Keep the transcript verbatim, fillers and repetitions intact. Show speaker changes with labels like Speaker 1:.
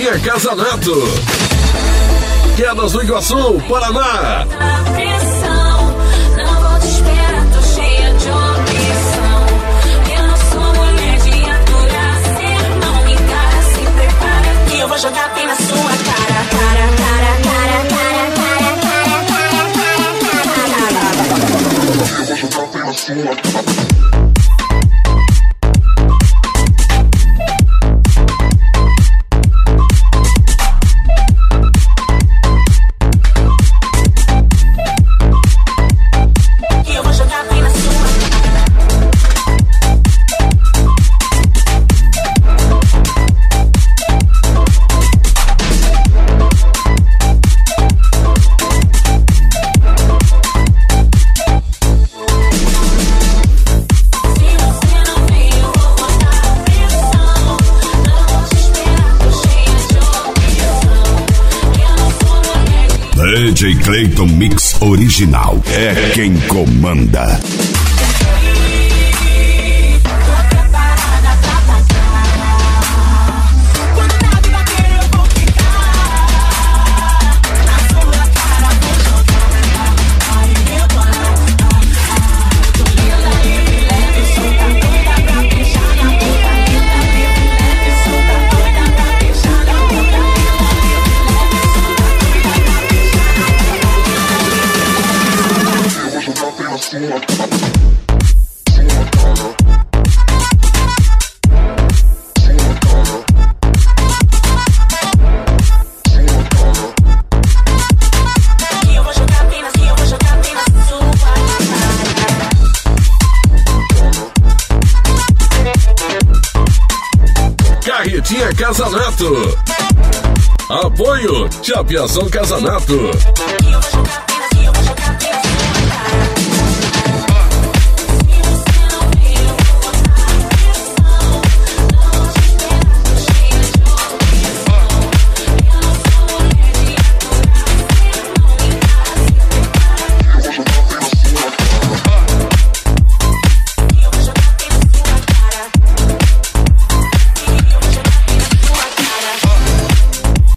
Speaker 1: Carretinha Casanato. Quedas do Iguaçu, Paraná.
Speaker 2: Não vou te esperar, tô cheia de opção. Eu não sou mulher de aturar, cê não me encara, se prepara que eu vou jogar bem na sua cara, cara, cara, cara, cara, cara, cara, cara, cara, cara. Eu vou jogar bem na sua cara.
Speaker 3: D J Clayton Mix Original é quem comanda.
Speaker 1: Carretinha Casanato. Apoio Chapiação Casanato.